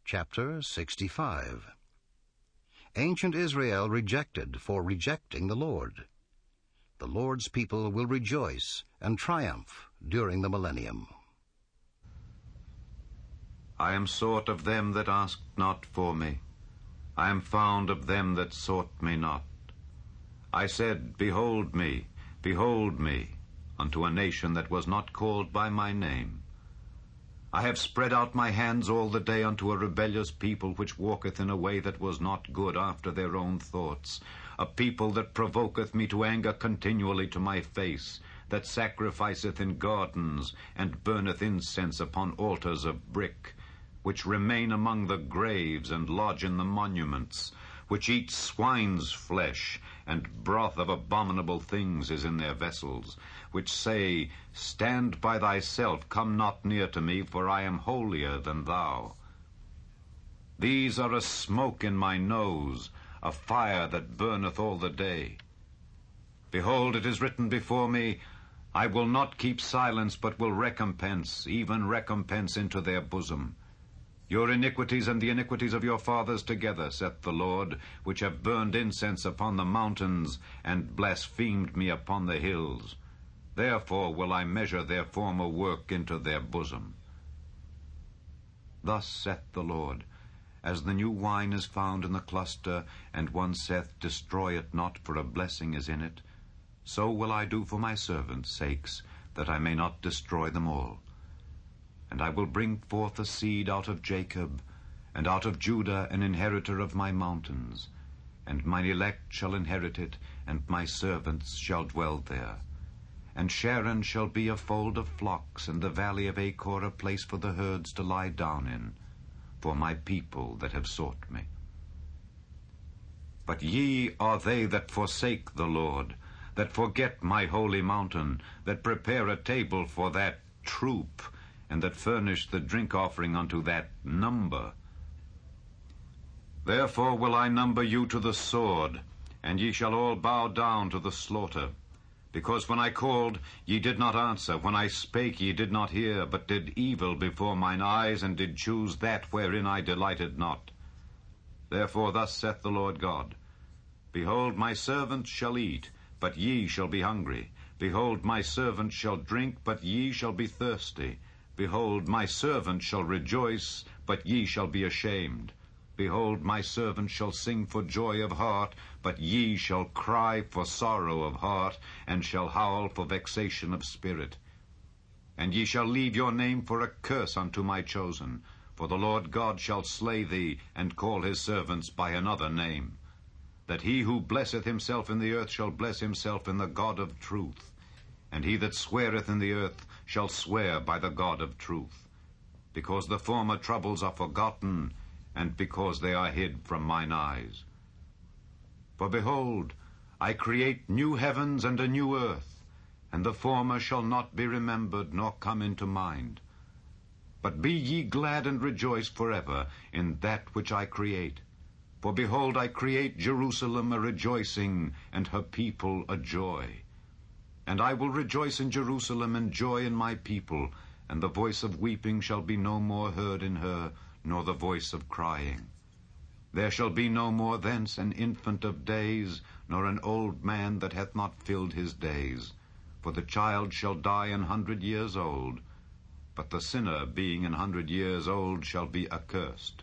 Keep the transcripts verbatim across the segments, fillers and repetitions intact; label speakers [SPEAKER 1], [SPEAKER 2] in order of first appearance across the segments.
[SPEAKER 1] Chapter sixty-five. Ancient Israel rejected for rejecting the Lord. The Lord's people will rejoice and triumph during the millennium.
[SPEAKER 2] I am sought of them that asked not for me. I am found of them that sought me not. I said, Behold me, behold me, unto a nation that was not called by my name. I have spread out my hands all the day unto a rebellious people, which walketh in a way that was not good after their own thoughts, a people that provoketh me to anger continually to my face, that sacrificeth in gardens, and burneth incense upon altars of brick, which remain among the graves, and lodge in the monuments, which eat swine's flesh, and broth of abominable things is in their vessels, which say, Stand by thyself, come not near to me, for I am holier than thou. These are a smoke in my nose, a fire that burneth all the day. Behold, it is written before me, I will not keep silence, but will recompense, even recompense into their bosom. Your iniquities and the iniquities of your fathers together, saith the Lord, which have burned incense upon the mountains, and blasphemed me upon the hills. Therefore will I measure their former work into their bosom. Thus saith the Lord, As the new wine is found in the cluster, and one saith, Destroy it not, for a blessing is in it, so will I do for my servants' sakes, that I may not destroy them all. And I will bring forth a seed out of Jacob, and out of Judah an inheritor of my mountains. And mine elect shall inherit it, and my servants shall dwell there. And Sharon shall be a fold of flocks, and the valley of Achor a place for the herds to lie down in, for my people that have sought me. But ye are they that forsake the Lord, that forget my holy mountain, that prepare a table for that troop, and that furnish the drink offering unto that number. Therefore will I number you to the sword, and ye shall all bow down to the slaughter. Because when I called, ye did not answer, when I spake, ye did not hear, but did evil before mine eyes, and did choose that wherein I delighted not. Therefore thus saith the Lord God, Behold, my servants shall eat, but ye shall be hungry. Behold, my servants shall drink, but ye shall be thirsty. Behold, my servant shall rejoice, but ye shall be ashamed. Behold, my servant shall sing for joy of heart, but ye shall cry for sorrow of heart, and shall howl for vexation of spirit. And ye shall leave your name for a curse unto my chosen, for the Lord God shall slay thee, and call his servants by another name. That he who blesseth himself in the earth shall bless himself in the God of truth, and he that sweareth in the earth shall swear by the God of truth, because the former troubles are forgotten, and because they are hid from mine eyes. For behold, I create new heavens and a new earth, and the former shall not be remembered, nor come into mind. But be ye glad and rejoice forever in that which I create. For behold, I create Jerusalem a rejoicing, and her people a joy. And I will rejoice in Jerusalem, and joy in my people, and the voice of weeping shall be no more heard in her, nor the voice of crying. There shall be no more thence an infant of days, nor an old man that hath not filled his days. For the child shall die an hundred years old, but the sinner, being an hundred years old, shall be accursed.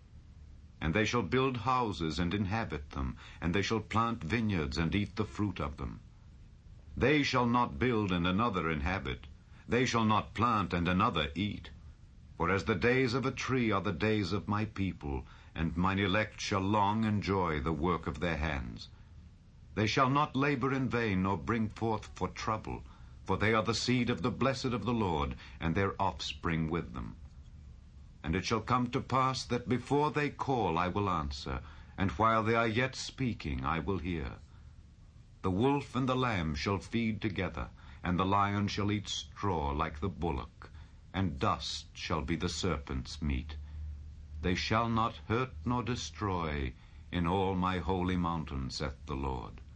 [SPEAKER 2] And they shall build houses and inhabit them, and they shall plant vineyards and eat the fruit of them. They shall not build and another inhabit. They shall not plant and another eat. For as the days of a tree are the days of my people, and mine elect shall long enjoy the work of their hands. They shall not labor in vain, nor bring forth for trouble, for they are the seed of the blessed of the Lord, and their offspring with them. And it shall come to pass that before they call I will answer, and while they are yet speaking I will hear. The wolf and the lamb shall feed together, and the lion shall eat straw like the bullock, and dust shall be the serpent's meat. They shall not hurt nor destroy in all my holy mountain, saith the Lord.